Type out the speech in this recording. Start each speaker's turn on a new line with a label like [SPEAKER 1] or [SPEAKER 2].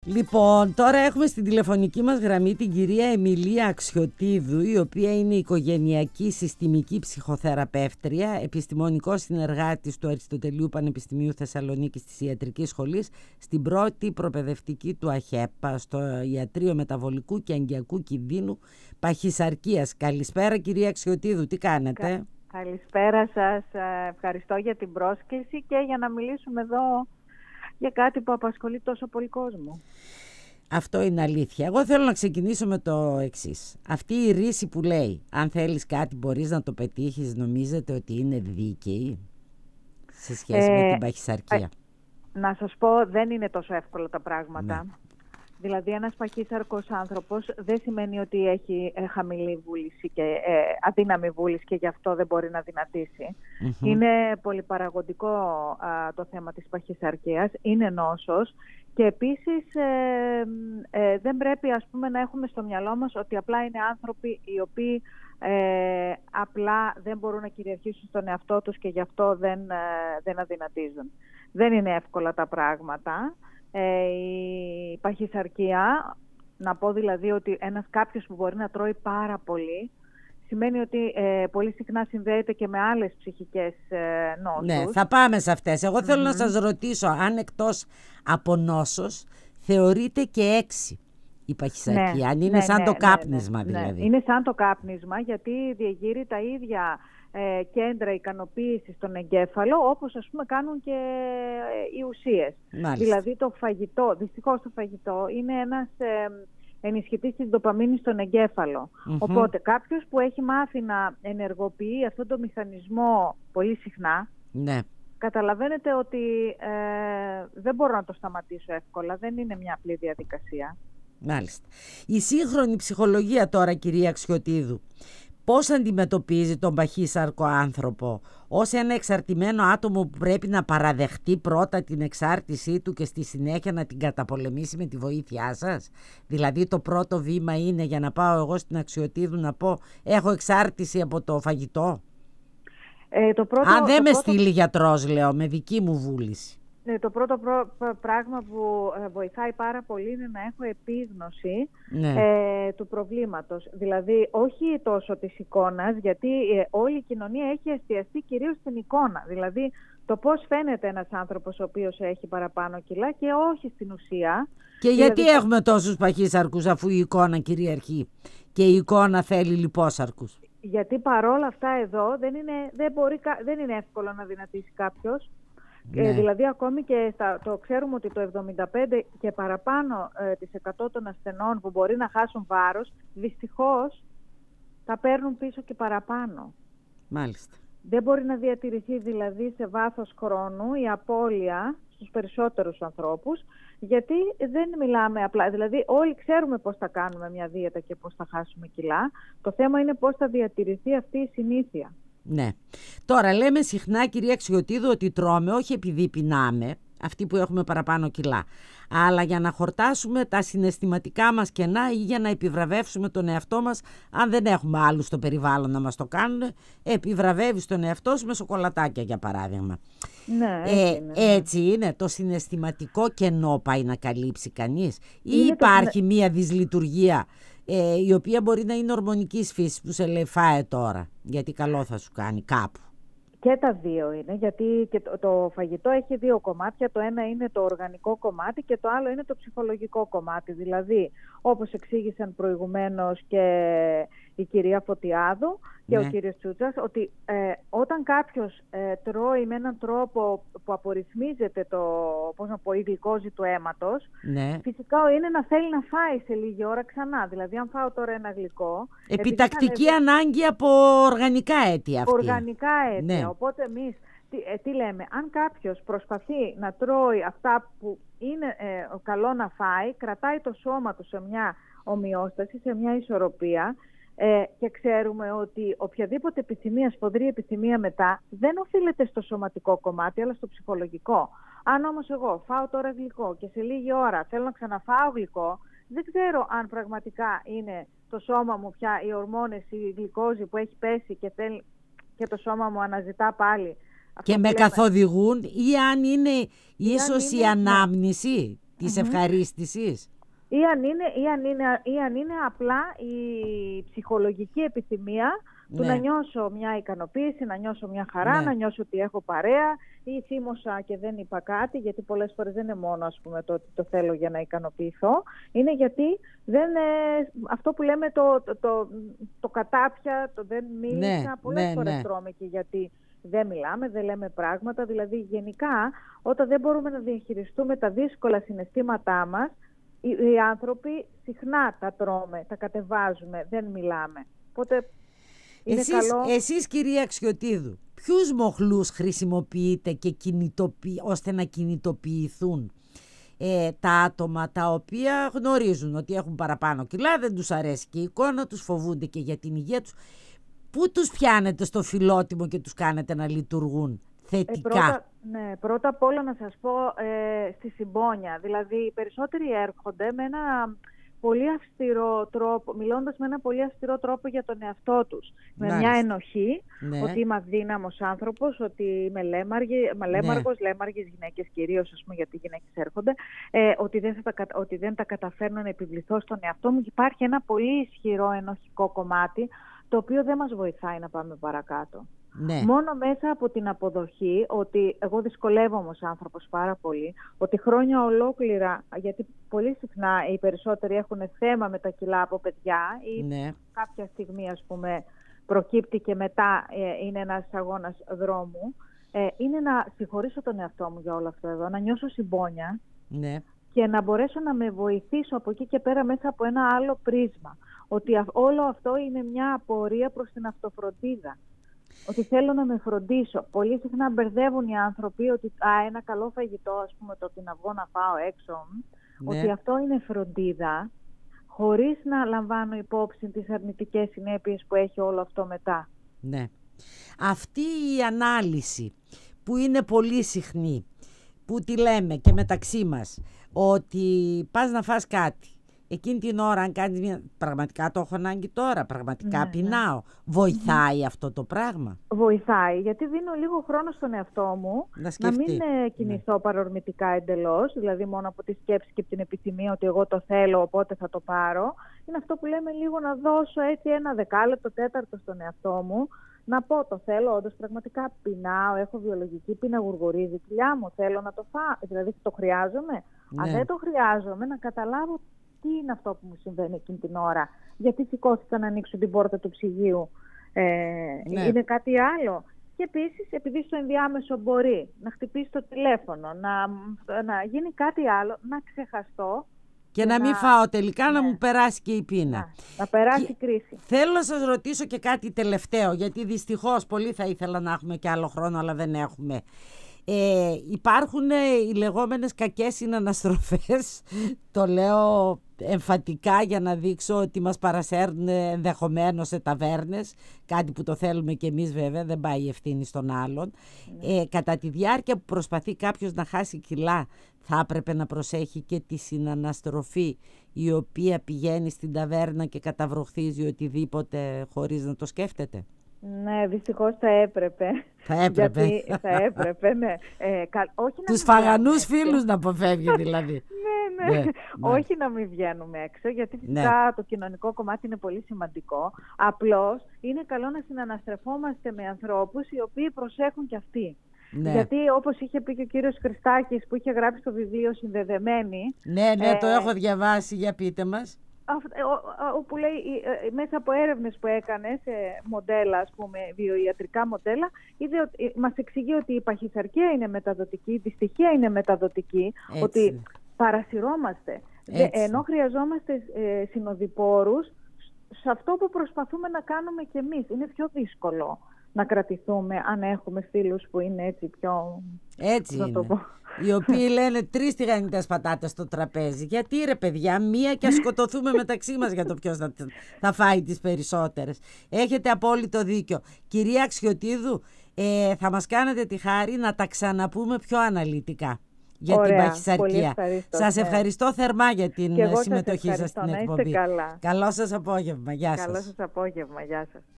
[SPEAKER 1] Λοιπόν, τώρα έχουμε στην τηλεφωνική μας γραμμή την κυρία Εμιλία Αξιωτίδου, η οποία είναι οικογενειακή συστημική ψυχοθεραπεύτρια, επιστημονικός συνεργάτης του Αριστοτελείου Πανεπιστημίου Θεσσαλονίκης της Ιατρικής Σχολής, στην πρώτη προπαιδευτική του ΑΧΕΠΑ, στο Ιατρείο Μεταβολικού και Αγκιακού Κινδύνου Παχυσαρκίας. Καλησπέρα κυρία Αξιωτίδου, τι κάνετε?
[SPEAKER 2] Καλησπέρα σας, ευχαριστώ για την πρόσκληση και για να μιλήσουμε εδώ για κάτι που απασχολεί τόσο πολύ κόσμο.
[SPEAKER 1] Αυτό είναι αλήθεια. Εγώ θέλω να ξεκινήσω με το εξής. Αυτή η ρίση που λέει αν θέλεις κάτι μπορείς να το πετύχεις, νομίζετε ότι είναι δίκαιη σε σχέση με την παχυσαρκία?
[SPEAKER 2] Να σας πω, δεν είναι τόσο εύκολα τα πράγματα.
[SPEAKER 1] Ναι.
[SPEAKER 2] Δηλαδή ένας παχύσαρκος άνθρωπος δεν σημαίνει ότι έχει χαμηλή βούληση και αδύναμη βούληση και γι' αυτό δεν μπορεί να δυνατήσει. Είναι πολυπαραγωγικό το θέμα της παχυσαρκίας, είναι νόσος και επίσης δεν πρέπει να έχουμε στο μυαλό μας ότι απλά είναι άνθρωποι οι οποίοι απλά δεν μπορούν να κυριαρχήσουν στον εαυτό τους και γι' αυτό δεν αδυνατίζουν. Δεν είναι εύκολα τα πράγματα. Η παχυσαρκία, να πω δηλαδή ότι κάποιος που μπορεί να τρώει πάρα πολύ, σημαίνει ότι πολύ συχνά συνδέεται και με άλλες ψυχικές νόσους.
[SPEAKER 1] Ναι, θα πάμε σε αυτές. Εγώ θέλω να σας ρωτήσω αν εκτός από νόσος θεωρείται και έξι η παχυσαρκία, αν είναι σαν το κάπνισμα δηλαδή.
[SPEAKER 2] Είναι σαν το κάπνισμα γιατί διεγείρει τα ίδια κέντρα ικανοποίησης στον εγκέφαλο όπως κάνουν και οι ουσίες.
[SPEAKER 1] Μάλιστα.
[SPEAKER 2] Δηλαδή το φαγητό, δυστυχώς το φαγητό είναι ένας ενισχυτής της ντοπαμίνης στον εγκέφαλο. Οπότε κάποιος που έχει μάθει να ενεργοποιεί αυτόν τον μηχανισμό πολύ συχνά,
[SPEAKER 1] ναι,
[SPEAKER 2] καταλαβαίνετε ότι δεν μπορώ να το σταματήσω εύκολα, δεν είναι μια απλή διαδικασία.
[SPEAKER 1] Μάλιστα. Η σύγχρονη ψυχολογία τώρα, κυρία Αξιωτίδου, πώς αντιμετωπίζει τον παχύσαρκο άνθρωπο ως ένα εξαρτημένο άτομο που πρέπει να παραδεχτεί πρώτα την εξάρτησή του και στη συνέχεια να την καταπολεμήσει με τη βοήθειά σας? Δηλαδή το πρώτο βήμα είναι για να πάω εγώ στην Αξιωτίδου να πω έχω εξάρτηση από το φαγητό? Αν δεν με στείλει γιατρός, λέω, με δική μου βούληση.
[SPEAKER 2] Το πρώτο πράγμα που βοηθάει πάρα πολύ είναι να έχω επίγνωση του προβλήματος. Δηλαδή όχι τόσο της εικόνας, γιατί όλη η κοινωνία έχει εστιαστεί κυρίως στην εικόνα. Δηλαδή το πώς φαίνεται ένας άνθρωπος ο οποίος έχει παραπάνω κιλά και όχι στην ουσία.
[SPEAKER 1] Και γιατί έχουμε τόσους παχύσαρκους αφού η εικόνα κυριαρχεί και η εικόνα θέλει λιπόσαρκους? Γιατί
[SPEAKER 2] παρόλα αυτά εδώ δεν είναι εύκολο να δυνατήσει κάποιος. Δηλαδή ακόμη και το ξέρουμε ότι το 75% και παραπάνω της 100 των ασθενών που μπορεί να χάσουν βάρος, δυστυχώς τα παίρνουν πίσω και παραπάνω.
[SPEAKER 1] Μάλιστα.
[SPEAKER 2] Δεν μπορεί να διατηρηθεί δηλαδή σε βάθος χρόνου η απώλεια στους περισσότερους ανθρώπους, γιατί δεν μιλάμε απλά, δηλαδή όλοι ξέρουμε πώς θα κάνουμε μια δίαιτα και πώς θα χάσουμε κιλά. Το θέμα είναι πώς θα διατηρηθεί αυτή η συνήθεια.
[SPEAKER 1] Ναι. Τώρα λέμε συχνά, κυρία Αξιωτίδου, ότι τρώμε όχι επειδή πεινάμε, αυτοί που έχουμε παραπάνω κιλά, αλλά για να χορτάσουμε τα συναισθηματικά μας κενά ή για να επιβραβεύσουμε τον εαυτό μας, αν δεν έχουμε άλλους στο περιβάλλον να μας το κάνουν, επιβραβεύεις τον εαυτό σου με σοκολατάκια για παράδειγμα.
[SPEAKER 2] Ναι,
[SPEAKER 1] έτσι είναι, το συναισθηματικό κενό πάει να καλύψει κανείς ή υπάρχει μία δυσλειτουργία η οποία μπορεί να είναι ορμονικής φύσης που σε λέει φάε τώρα γιατί καλό θα σου κάνει κάπου?
[SPEAKER 2] Και τα δύο είναι, γιατί και το φαγητό έχει δύο κομμάτια. Το ένα είναι το οργανικό κομμάτι και το άλλο είναι το ψυχολογικό κομμάτι. Δηλαδή, όπως εξήγησαν προηγουμένως και η κυρία Φωτιάδου και ο κύριος Τσούτσας, ότι όταν κάποιος τρώει με έναν τρόπο που απορριθμίζεται η γλυκόζη του αίματος, φυσικά είναι να θέλει να φάει σε λίγη ώρα ξανά. Δηλαδή, αν φάω τώρα ένα γλυκό...
[SPEAKER 1] Επιτακτική ανάγκη από οργανικά αίτια αυτή.
[SPEAKER 2] Οργανικά αίτια. Ναι. Οπότε εμείς τι λέμε, αν κάποιος προσπαθεί να τρώει αυτά που είναι καλό να φάει, κρατάει το σώμα του σε μια ομοιόσταση, σε μια ισορροπία, και ξέρουμε ότι οποιαδήποτε επιθυμία, σφοδρή επιθυμία μετά, δεν οφείλεται στο σωματικό κομμάτι, αλλά στο ψυχολογικό. Αν όμως εγώ φάω τώρα γλυκό και σε λίγη ώρα θέλω να ξαναφάω γλυκό, δεν ξέρω αν πραγματικά είναι το σώμα μου πια οι ορμόνες, η γλυκόζη που έχει πέσει και το σώμα μου αναζητά πάλι.
[SPEAKER 1] Και με καθοδηγούν, ή αν είναι ίσως η ανάμνηση της ευχαρίστησης.
[SPEAKER 2] Ή αν είναι απλά η ψυχολογική επιθυμία του να νιώσω μια ικανοποίηση, να νιώσω μια χαρά, να νιώσω ότι έχω παρέα ή θύμωσα και δεν είπα κάτι, γιατί πολλές φορές δεν είναι μόνο το ότι το θέλω για να ικανοποιηθώ, είναι γιατί αυτό που λέμε το κατάπια, το δεν μίλησα, πολλές φορές τρώμε και γιατί δεν μιλάμε, δεν λέμε πράγματα, δηλαδή γενικά όταν δεν μπορούμε να διαχειριστούμε τα δύσκολα συναισθήματά μας, οι άνθρωποι συχνά τα τρώμε, τα κατεβάζουμε, δεν μιλάμε. Οπότε
[SPEAKER 1] εσείς κυρία Αξιωτίδου, ποιους μοχλούς χρησιμοποιείτε και ώστε να κινητοποιηθούν τα άτομα τα οποία γνωρίζουν ότι έχουν παραπάνω κιλά, δεν τους αρέσει και η εικόνα τους, φοβούνται και για την υγεία τους? Πού τους πιάνετε στο φιλότιμο και τους κάνετε να λειτουργούν θετικά?
[SPEAKER 2] Πρώτα απ' όλα να σας πω στη συμπόνια. Δηλαδή οι περισσότεροι έρχονται με ένα πολύ αυστηρό τρόπο, μιλώντας με ένα πολύ αυστηρό τρόπο για τον εαυτό τους. Με μια ενοχή, ότι είμαι αδύναμος άνθρωπος, ότι είμαι λέμαργος, λέμαργες γυναίκες κυρίως, ας πούμε, γιατί οι γυναίκες έρχονται, ότι δεν τα καταφέρνω να επιβληθώ στον εαυτό μου. Υπάρχει ένα πολύ ισχυρό ενοχικό κομμάτι, το οποίο δεν μας βοηθάει να πάμε παρακάτω. Μόνο μέσα από την αποδοχή, ότι εγώ δυσκολεύομαι ως άνθρωπος πάρα πολύ, ότι χρόνια ολόκληρα, γιατί πολύ συχνά οι περισσότεροι έχουν θέμα με τα κιλά από παιδιά ή κάποια στιγμή, ας πούμε, προκύπτει και μετά είναι ένας αγώνας δρόμου, είναι να συγχωρήσω τον εαυτό μου για όλο αυτό εδώ, να νιώσω συμπόνια και να μπορέσω να με βοηθήσω από εκεί και πέρα μέσα από ένα άλλο πρίσμα. Ότι όλο αυτό είναι μια απορία προς την αυτοφροντίδα. Ότι θέλω να με φροντίσω. Πολύ συχνά μπερδεύουν οι άνθρωποι ότι ένα καλό φαγητό, ας πούμε, το ότι να βγω να φάω έξω, ότι αυτό είναι φροντίδα, χωρίς να λαμβάνω υπόψη τις αρνητικές συνέπειες που έχει όλο αυτό μετά.
[SPEAKER 1] Ναι. Αυτή η ανάλυση που είναι πολύ συχνή, που τη λέμε και μεταξύ μας, ότι πας να φας κάτι, εκείνη την ώρα αν κάνεις μια... Πραγματικά το έχω ανάγκη τώρα, πραγματικά πεινάω. Βοηθάει αυτό το πράγμα?
[SPEAKER 2] Βοηθάει, γιατί δίνω λίγο χρόνο στον εαυτό μου να μην κινηθώ παρορμητικά εντελώς, δηλαδή μόνο από τη σκέψη και την επιθυμία ότι εγώ το θέλω, οπότε θα το πάρω. Είναι αυτό που λέμε λίγο να δώσω έτσι ένα δεκάλεπτο, τέταρτο στον εαυτό μου, να πω το θέλω, όντως πραγματικά πεινάω, έχω βιολογική πείνα, γουργουρίζει η κοιλιά μου, θέλω να το φάω, δηλαδή το χρειάζομαι. Αν δεν το χρειάζομαι, να καταλάβω τι είναι αυτό που μου συμβαίνει εκείνη την ώρα. Γιατί σηκώθηκα να ανοίξω την πόρτα του ψυγείου. Είναι κάτι άλλο. Και επίσης, επειδή στο ενδιάμεσο μπορεί να χτυπήσει το τηλέφωνο, να γίνει κάτι άλλο, να ξεχαστώ.
[SPEAKER 1] Και να μην φάω τελικά, να μου περάσει και η πείνα.
[SPEAKER 2] Να περάσει η κρίση.
[SPEAKER 1] Θέλω να σας ρωτήσω και κάτι τελευταίο, γιατί δυστυχώς πολύ θα ήθελα να έχουμε και άλλο χρόνο, αλλά δεν έχουμε. Υπάρχουν οι λεγόμενες κακές συναναστροφές, το λέω εμφατικά για να δείξω ότι μας παρασέρνουν ενδεχομένως σε ταβέρνες, κάτι που το θέλουμε και εμείς βέβαια, δεν πάει η ευθύνη στον άλλον. Κατά τη διάρκεια που προσπαθεί κάποιος να χάσει κιλά, θα έπρεπε να προσέχει και τη συναναστροφή, η οποία πηγαίνει στην ταβέρνα και καταβροχθίζει οτιδήποτε χωρίς να το σκέφτεται.
[SPEAKER 2] Ναι, δυστυχώς θα έπρεπε.
[SPEAKER 1] Θα έπρεπε.
[SPEAKER 2] Γιατί θα έπρεπε, ναι.
[SPEAKER 1] Τους φαγανούς φίλους να αποφεύγει δηλαδή.
[SPEAKER 2] Ναι. Όχι να μην βγαίνουμε έξω, γιατί φυσικά το κοινωνικό κομμάτι είναι πολύ σημαντικό. Απλώς είναι καλό να συναναστρεφόμαστε με ανθρώπους οι οποίοι προσέχουν κι αυτοί. Γιατί όπως είχε πει και ο κύριος Χριστάκης που είχε γράψει το βιβλίο «Συνδεδεμένοι».
[SPEAKER 1] Ναι, το έχω διαβάσει, για πείτε μας.
[SPEAKER 2] Όπου λέει μέσα από έρευνες που έκανε σε μοντέλα, ας πούμε, βιοιατρικά μοντέλα, μας εξηγεί ότι η παχυσαρκία είναι μεταδοτική, η δυστυχία είναι μεταδοτική, ότι παρασυρώμαστε. Ενώ χρειαζόμαστε συνοδοιπόρους σε αυτό που προσπαθούμε να κάνουμε κι εμείς. Είναι πιο δύσκολο να κρατηθούμε αν έχουμε φίλους που είναι έτσι πιο...
[SPEAKER 1] Έτσι είναι. Οι οποίοι λένε 3 τηγανιτές πατάτες στο τραπέζι. Γιατί ρε παιδιά, μία και ας σκοτωθούμε μεταξύ μας για το ποιος θα φάει τις περισσότερες. Έχετε απόλυτο δίκιο. Κυρία Αξιωτίδου, θα μας κάνετε τη χάρη να τα ξαναπούμε πιο αναλυτικά για την παχυσαρκία. Σας ευχαριστώ θερμά για την συμμετοχή σας στην εκπομπή.
[SPEAKER 2] Καλά.
[SPEAKER 1] Καλό σας απόγευμα. Γεια σας.
[SPEAKER 2] Καλό σας απόγευμα. Γεια σας.